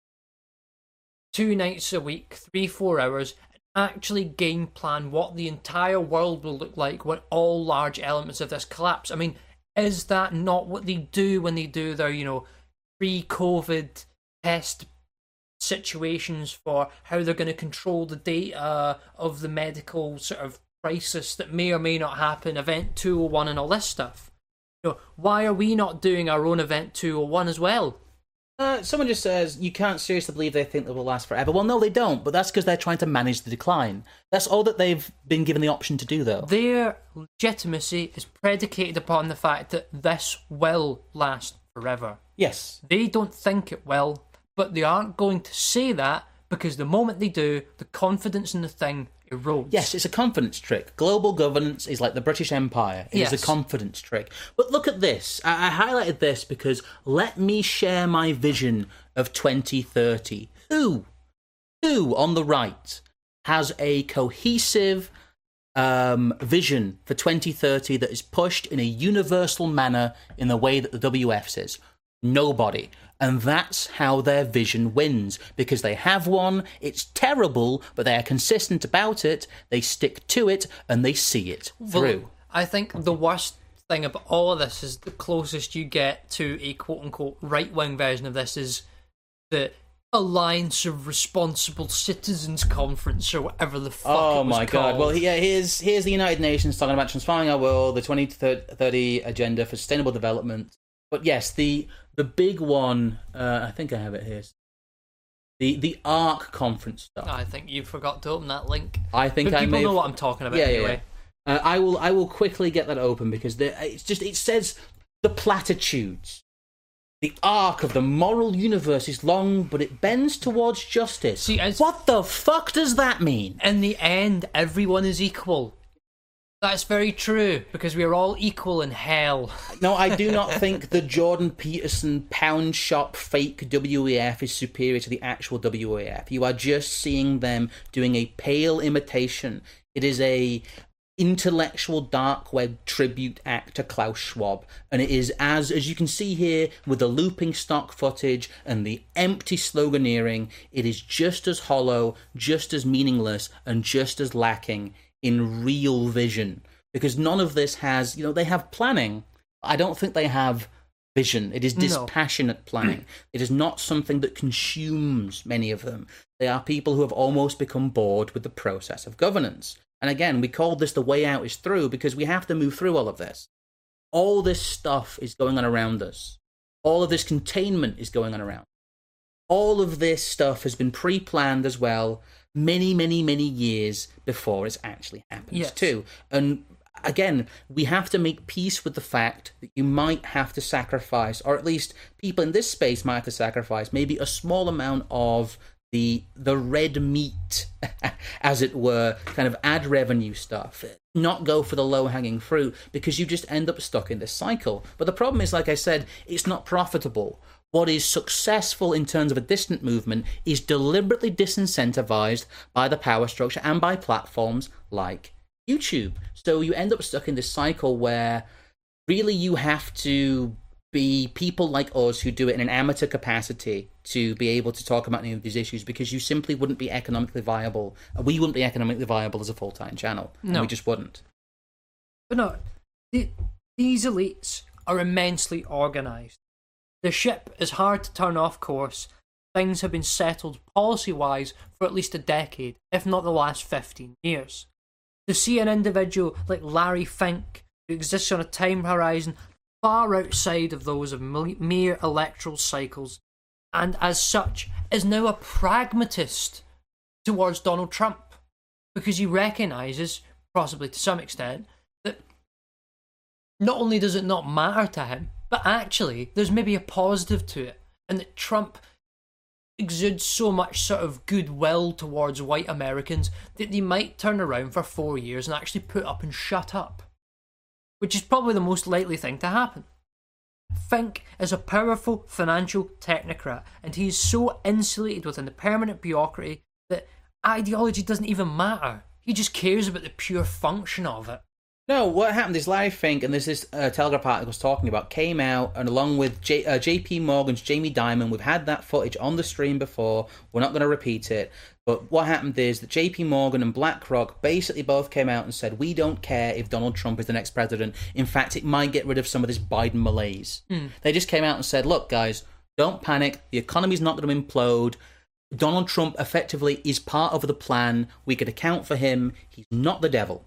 2 nights a week, 3-4 hours, and actually game plan what the entire world will look like when all large elements of this collapse. I mean, is that not what they do when they do their, pre-COVID test situations for how they're going to control the data of the medical sort of crisis that may or may not happen, Event 201 and all this stuff? Why are we not doing our own Event 201 as well? Someone just says, you can't seriously believe they think they will last forever. Well, no, they don't, but that's because they're trying to manage the decline. That's all that they've been given the option to do, though. Their legitimacy is predicated upon the fact that this will last forever. Yes. They don't think it will, but they aren't going to say that, because the moment they do, the confidence in the thing erodes. Yes, it's a confidence trick. Global governance is like the British Empire. It is a confidence trick. But look at this. I highlighted this because let me share my vision of 2030. Who on the right has a cohesive vision for 2030 that is pushed in a universal manner in the way that the WF says? Nobody. And that's how their vision wins, because they have one, it's terrible, but they are consistent about it, they stick to it, and they see it through. Well, I think the worst thing about all of this is the closest you get to a quote-unquote right-wing version of this is the Alliance of Responsible Citizens Conference, or whatever the fuck it was called. Oh my god, well, here's the United Nations talking about transforming our world, the 2030 Agenda for Sustainable Development. But yes, the big one, I think I have it here. The ARC conference stuff. I think you forgot to open that link. I think but people know what I'm talking about anyway. Yeah. I will quickly get that open because it says the platitudes. The arc of the moral universe is long, but it bends towards justice. See, what the fuck does that mean? In the end, everyone is equal. That's very true, because we are all equal in hell. No, I do not think the Jordan Peterson pound shop fake WEF is superior to the actual WEF. You are just seeing them doing a pale imitation. It is a intellectual dark web tribute act to Klaus Schwab, and it is, as you can see here with the looping stock footage and the empty sloganeering, it is just as hollow, just as meaningless, and just as lacking in real vision, because none of this has, they have planning. I don't think they have vision. It is dispassionate planning. It is not something that consumes many of them. They are people who have almost become bored with the process of governance. And again, we called this the way out is through because we have to move through all of this. All this stuff is going on around us. All of this containment is going on around. All of this stuff has been pre-planned as well, many, many, many years before it actually happens too. And again, we have to make peace with the fact that you might have to sacrifice, or at least people in this space might have to sacrifice, maybe a small amount of the red meat, as it were, kind of ad revenue stuff, not go for the low-hanging fruit, because you just end up stuck in this cycle. But the problem is, like I said, it's not profitable. What is successful in terms of a distant movement is deliberately disincentivized by the power structure and by platforms like YouTube. So you end up stuck in this cycle where really you have to be people like us who do it in an amateur capacity to be able to talk about any of these issues, because you simply wouldn't be economically viable. We wouldn't be economically viable as a full-time channel. No. We just wouldn't. But no, these elites are immensely organised. The ship is hard to turn off course. Things have been settled policy-wise for at least a decade, if not the last 15 years. To see an individual like Larry Fink, who exists on a time horizon far outside of those of mere electoral cycles, and as such is now a pragmatist towards Donald Trump, because he recognises, possibly to some extent, that not only does it not matter to him, but actually there's maybe a positive to it, and that Trump exudes so much sort of goodwill towards white Americans that they might turn around for 4 years and actually put up and shut up, which is probably the most likely thing to happen. Fink is a powerful financial technocrat, and he is so insulated within the permanent bureaucracy that ideology doesn't even matter. He just cares about the pure function of it. No, what happened is Larry Fink, and this Telegraph article was talking about, came out, and along with JP Morgan's Jamie Dimon, we've had that footage on the stream before, we're not going to repeat it, but what happened is that JP Morgan and BlackRock basically both came out and said, we don't care if Donald Trump is the next president. In fact, it might get rid of some of this Biden malaise. They just came out and said, look, guys, don't panic, the economy's not going to implode. Donald Trump effectively is part of the plan. We could account for him. He's not the devil.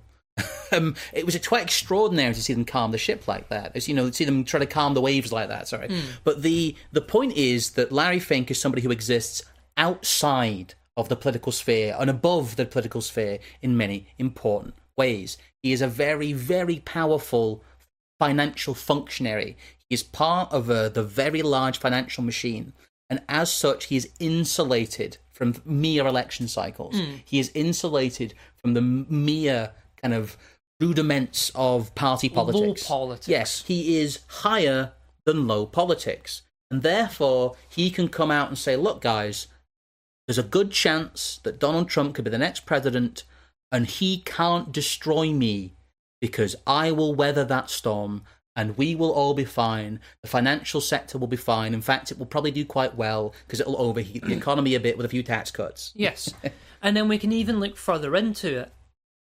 It was quite extraordinary to see them calm the ship like that. As, you know, see them try to calm the waves like that. Sorry, but the point is that Larry Fink is somebody who exists outside of the political sphere and above the political sphere in many important ways. He is a very, very powerful financial functionary. He is part of the very large financial machine, and as such, he is insulated from mere election cycles. He is insulated from the mere kind of rudiments of party politics. Low politics. Yes, he is higher than low politics. And therefore, he can come out and say, look, guys, there's a good chance that Donald Trump could be the next president, and he can't destroy me because I will weather that storm and we will all be fine. The financial sector will be fine. In fact, it will probably do quite well because it'll overheat the economy a bit with a few tax cuts. Yes. And then we can even look further into it.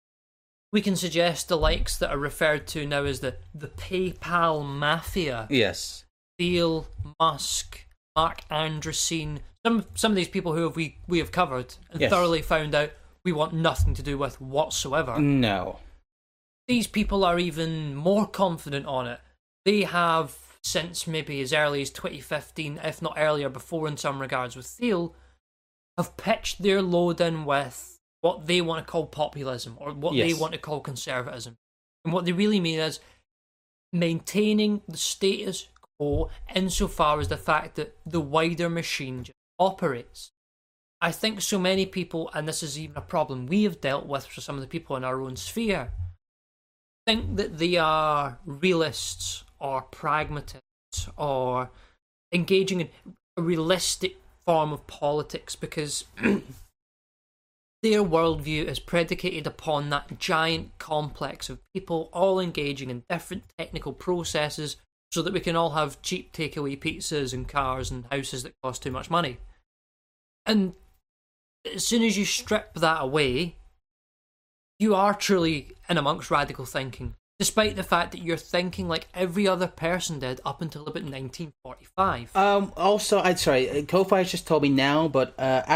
We can suggest the likes that are referred to now as the PayPal mafia. Yes. Thiel, Musk, Mark Andreessen, some of these people who we have covered and thoroughly found out we want nothing to do with whatsoever. No. These people are even more confident on it. They have, since maybe as early as 2015, if not earlier, before in some regards with Thiel, have pitched their load in with what they want to call populism, or what they want to call conservatism. And what they really mean is maintaining the status quo insofar as the fact that the wider machine just operates. I think so many people, and this is even a problem we have dealt with for some of the people in our own sphere, think that they are realists or pragmatists or engaging in a realistic form of politics because their worldview is predicated upon that giant complex of people all engaging in different technical processes so that we can all have cheap takeaway pizzas and cars and houses that cost too much money. And as soon as you strip that away, you are truly in amongst radical thinking, despite the fact that you're thinking like every other person did up until about 1945. Also, Ko-Fi has just told me now, but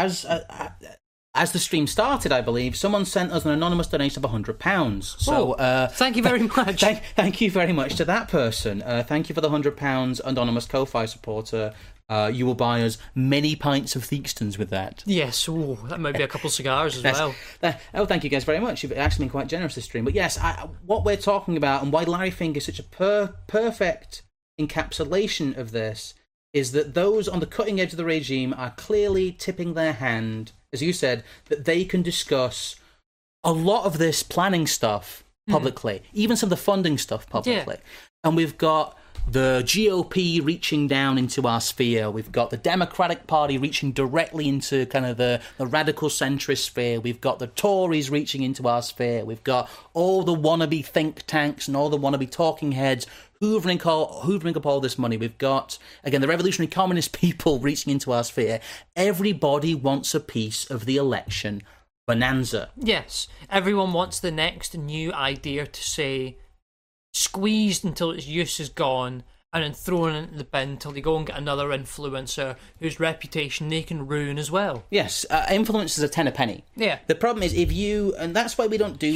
as the stream started, I believe, someone sent us an anonymous donation of £100. So, thank you very much. Thank you very much to that person. Thank you for the £100, anonymous Ko-Fi supporter. You will buy us many pints of Theakston's with that. Yes, that might be a couple of cigars as well. Thank you guys very much. You've actually been quite generous this stream. But yes, what we're talking about and why Larry Fink is such a perfect encapsulation of this is that those on the cutting edge of the regime are clearly tipping their hand, as you said, that they can discuss a lot of this planning stuff publicly, even some of the funding stuff publicly. Yeah. And we've got the GOP reaching down into our sphere. We've got the Democratic Party reaching directly into kind of the radical centrist sphere. We've got the Tories reaching into our sphere. We've got all the wannabe think tanks and all the wannabe talking heads hoovering up all this money. We've got, again, the revolutionary communist people reaching into our sphere. Everybody wants a piece of the election bonanza. Yes, everyone wants the next new idea to say, squeezed until its use is gone, and then thrown into the bin until they go and get another influencer whose reputation they can ruin as well. Yes, influencers are 10 a penny. Yeah. The problem is and that's why we don't do...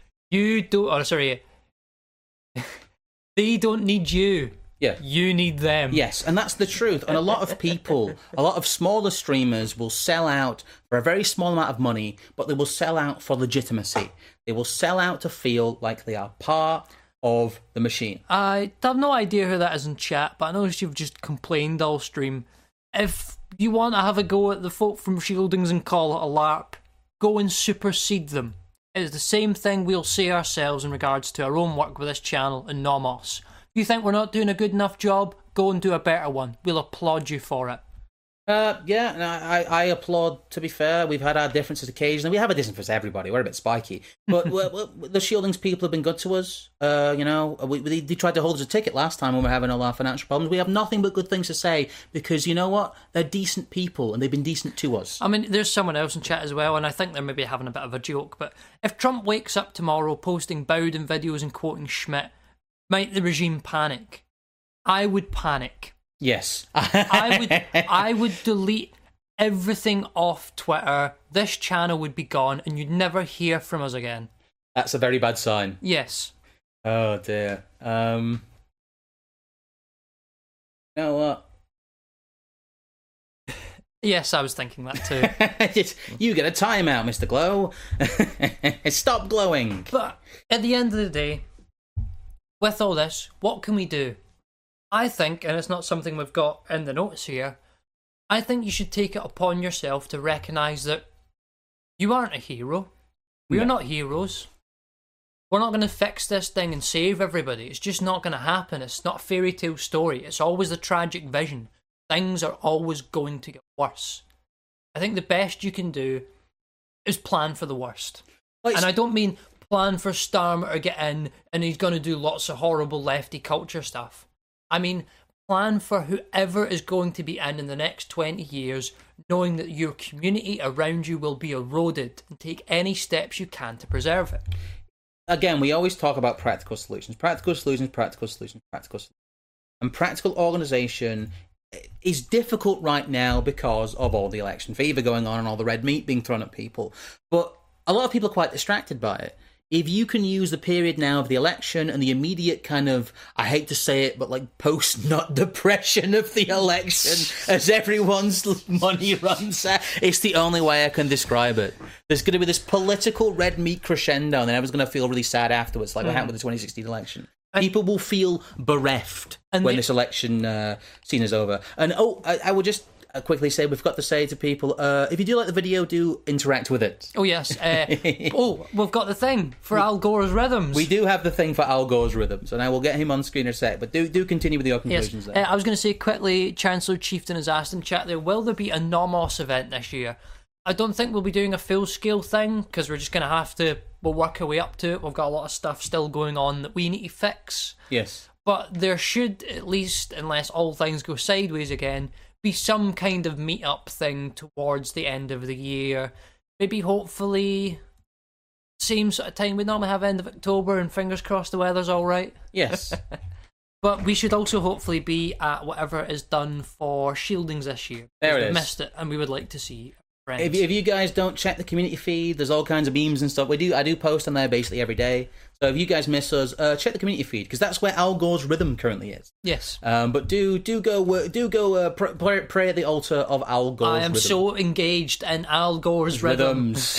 They don't need you. Yeah. You need them. Yes, and that's the truth. And a lot of people, a lot of smaller streamers will sell out for a very small amount of money, but they will sell out for legitimacy. They will sell out to feel like they are part of the machine. I have no idea who that is in chat, but I noticed you've just complained all stream. If you want to have a go at the folk from Shieldings and call it a LARP, go and supersede them. It is the same thing we'll say ourselves in regards to our own work with this channel and Nomos. If you think we're not doing a good enough job, go and do a better one. We'll applaud you for it. Yeah, and I applaud, to be fair. We've had our differences occasionally. We have a difference for everybody. We're a bit spiky. But the Shieldings people have been good to us. They tried to hold us a ticket last time when we were having all our financial problems. We have nothing but good things to say because, you know what? They're decent people and they've been decent to us. I mean, there's someone else in chat as well, and I think they're maybe having a bit of a joke, but if Trump wakes up tomorrow posting Bowden videos and quoting Schmidt, might the regime panic? I would panic. Yes. I would delete everything off Twitter. This channel would be gone and you'd never hear from us again. That's a very bad sign. Yes. Oh dear. You know what? Yes, I was thinking that too. You get a timeout, Mr. Glow. Stop glowing. But at the end of the day, with all this, what can we do? I think, and it's not something we've got in the notes here, I think you should take it upon yourself to recognise that you aren't a hero. We're not heroes. We're not going to fix this thing and save everybody. It's just not going to happen. It's not a fairy tale story. It's always a tragic vision. Things are always going to get worse. I think the best you can do is plan for the worst. And I don't mean plan for Starmer to get in and he's going to do lots of horrible lefty culture stuff. I mean, plan for whoever is going to be in the next 20 years, knowing that your community around you will be eroded, and take any steps you can to preserve it. Again, we always talk about practical solutions. And practical organisation is difficult right now because of all the election fever going on and all the red meat being thrown at people. But a lot of people are quite distracted by it. If you can use the period now of the election and the immediate kind of, I hate to say it, but like post-nut depression of the election as everyone's money runs out, it's the only way I can describe it. There's going to be this political red meat crescendo and then everyone's going to feel really sad afterwards, like what happened with the 2016 election. People will feel bereft when this election scene is over. And I will just quickly say, we've got to say to people, if you do like the video, do interact with it. Oh, yes. We've got the thing for Al Gore's Rhythms. We do have the thing for Al Gore's Rhythms, and I will get him on screen in a sec, but do continue with your conclusions there. I was going to say quickly, Chancellor Chieftain has asked in chat there, will there be a Nomos event this year? I don't think we'll be doing a full-scale thing, because we're just going to we'll work our way up to it. We've got a lot of stuff still going on that we need to fix. Yes. But there should, at least, unless all things go sideways again, be some kind of meet-up thing towards the end of the year. Maybe, hopefully, same sort of time we normally have end of October, and fingers crossed the weather's all right. Yes. But we should also hopefully be at whatever is done for Shieldings this year. There it is. We missed it, and we would like to see friends. If you guys don't check the community feed, there's all kinds of memes and stuff. I do post on there basically every day. So if you guys miss us, check the community feed, because that's where Al Gore's Rhythm currently is. Yes. But do go pray at the altar of Al Gore's Rhythm. I am so engaged in Al Gore's Rhythms.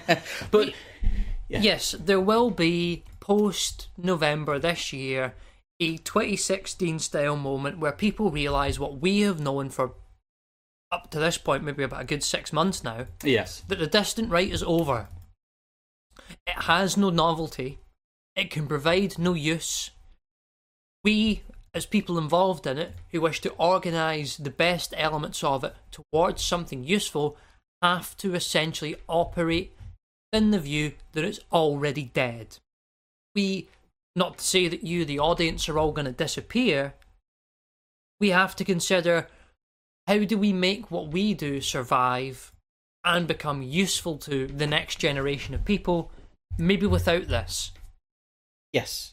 But yes, there will be post-November this year a 2016 style moment where people realise what we have known for up to this point, maybe about a good 6 months now. Yes. That the distant right is over. It has no novelty. It can provide no use. We, as people involved in it, who wish to organise the best elements of it towards something useful, have to essentially operate in the view that it's already dead. We, not to say that you, the audience, are all going to disappear, we have to consider, how do we make what we do survive and become useful to the next generation of people, maybe without this? Yes.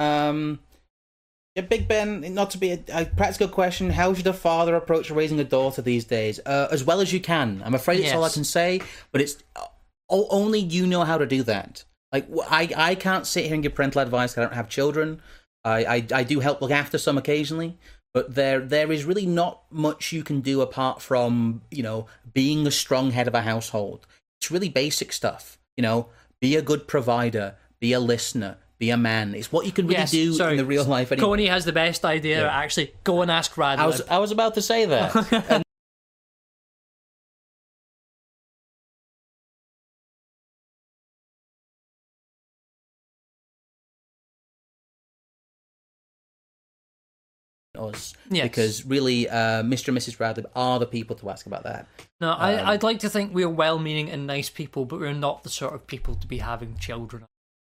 Big Ben, not to be a practical question, how should a father approach raising a daughter these days? As well as you can. I'm afraid it's all I can say, but it's only you know how to do that. Like, I can't sit here and give parental advice because I don't have children. I do help look after some occasionally, but there is really not much you can do apart from, being a strong head of a household. It's really basic stuff. Be a good provider, be a listener, be a man. It's what you can really do in the real life. Anyway. Coney has the best idea, actually. Go and ask Radlib. I was about to say that. Us, because really Mr. and Mrs. Radlib are the people to ask about that. No, I'd like to think we're well-meaning and nice people, but we're not the sort of people to be having children.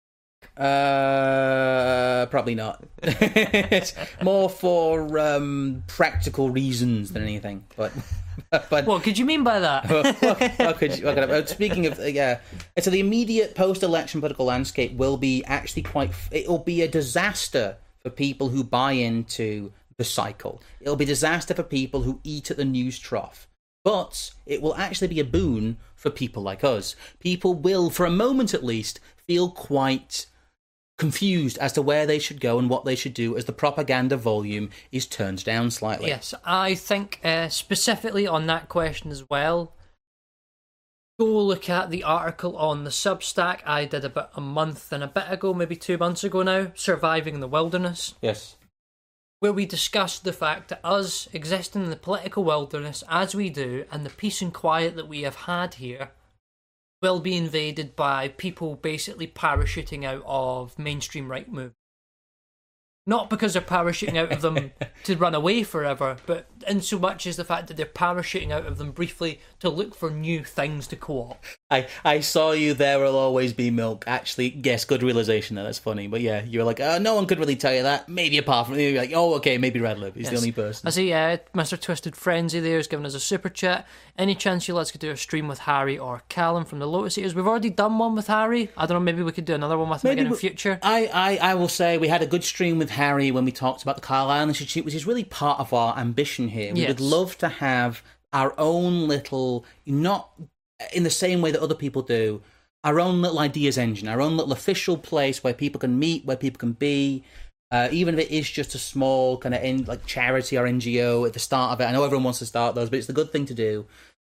Probably not. It's more for practical reasons than anything. But what could you mean by that? Speaking of, so the immediate post-election political landscape will be actually it'll be a disaster for people who buy into the cycle. It'll be a disaster for people who eat at the news trough. But it will actually be a boon for people like us. People will, for a moment at least, feel quite confused as to where they should go and what they should do as the propaganda volume is turned down slightly. Yes, I think specifically on that question as well, go look at the article on the Substack I did about a month and a bit ago, maybe 2 months ago now, Surviving the Wilderness. Yes. Where we discussed the fact that us existing in the political wilderness as we do, and the peace and quiet that we have had here, will be invaded by people basically parachuting out of mainstream right movement. Not because they're parachuting out of them to run away forever, but in so much as the fact that they're parachuting out of them briefly to look for new things to co-op. I saw you, there will always be milk. Actually, yes, good realization there, that's funny. But yeah, you were like, no one could really tell you that. Maybe apart from, you're like, oh, okay, maybe Radlib. He's the only person. I see, Mr. Twisted Frenzy there has given us a super chat. Any chance you let's do a stream with Harry or Callum from the Lotus Eaters? We've already done one with Harry. I don't know, maybe we could do another one with him again in future. I will say we had a good stream with Harry when we talked about the Carlisle Institute, which is really part of our ambition here. We would love to have our own little, not in the same way that other people do, our own little ideas engine, our own little official place where people can meet, where people can be, even if it is just a small kind of charity or NGO at the start of it. I know everyone wants to start those, but it's the good thing to do.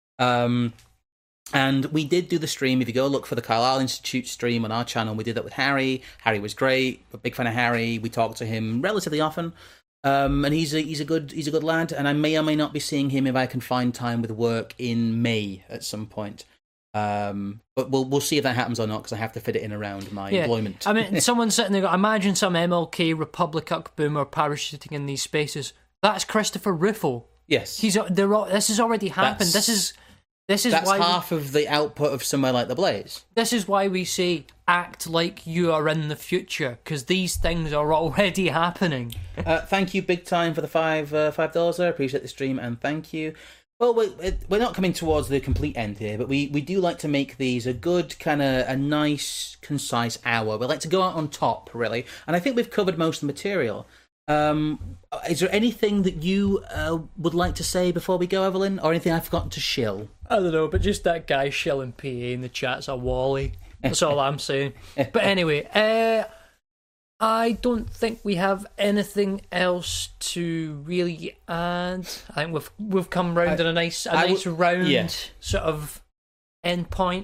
And we did do the stream. If you go look for the Carlisle Institute stream on our channel, we did that with Harry. Harry was great. I'm a big fan of Harry. We talk to him relatively often. And he's a good lad, and I may or may not be seeing him if I can find time with work in May at some point. But we'll see if that happens or not, because I have to fit it in around my employment. I mean, someone's sitting there. Imagine some MLK Republic boomer parachuting in these spaces. That's Christopher Ruffo. Yes, this has already happened. That's why half of the output of Somewhere Like the Blaze. This is why we say act like you are in the future, because these things are already happening. Thank you big time for the $5 there. I appreciate the stream, and thank you. Well, we're not coming towards the complete end here, but we do like to make these a good kind of a nice, concise hour. We like to go out on top, really, and I think we've covered most of the material. Is there anything that you would like to say before we go, Evelyn, or anything I've forgotten to shill? I don't know, but just that guy shilling PA in the chat's a Wally. That's all I'm saying. But anyway, I don't think we have anything else to really add. I think we've come round in a nice round sort of end point.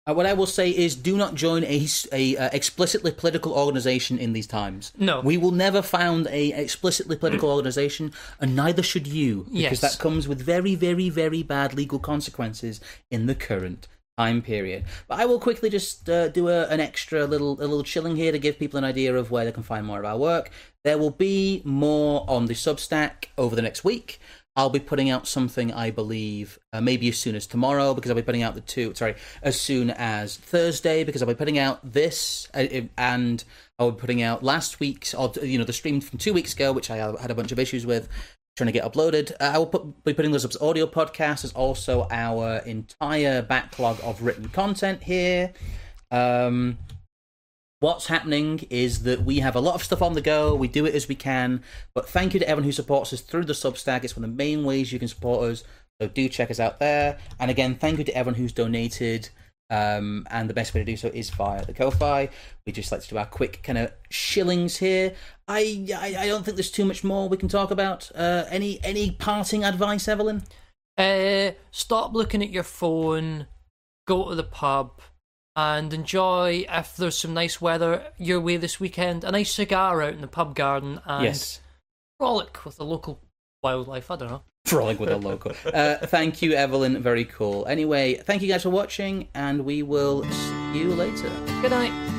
What I will say is, do not join a explicitly political organisation in these times. No. We will never found a explicitly political organisation, and neither should you, because that comes with very, very, very bad legal consequences in the current time period. But I will quickly just do an extra little chilling here to give people an idea of where they can find more of our work. There will be more on the Substack over the next week. I'll be putting out something, I believe, maybe as soon as tomorrow, because I'll be putting out as soon as Thursday, because I'll be putting out this, and I'll be putting out last week's, the stream from 2 weeks ago, which I had a bunch of issues with trying to get uploaded. I will be putting those up as audio podcasts. There's also our entire backlog of written content here. What's happening is that we have a lot of stuff on the go. We do it as we can. But thank you to everyone who supports us through the Substack. It's one of the main ways you can support us. So do check us out there. And again, thank you to everyone who's donated. And the best way to do so is via the Ko-Fi. We just like to do our quick kind of shillings here. I don't think there's too much more we can talk about. Any parting advice, Evelyn? Stop looking at your phone. Go to the pub. And enjoy, if there's some nice weather your way this weekend, a nice cigar out in the pub garden and frolic with the local wildlife. I don't know. Frolic with the local. Thank you, Evelyn. Very cool. Anyway, thank you guys for watching, and we will see you later. Good night.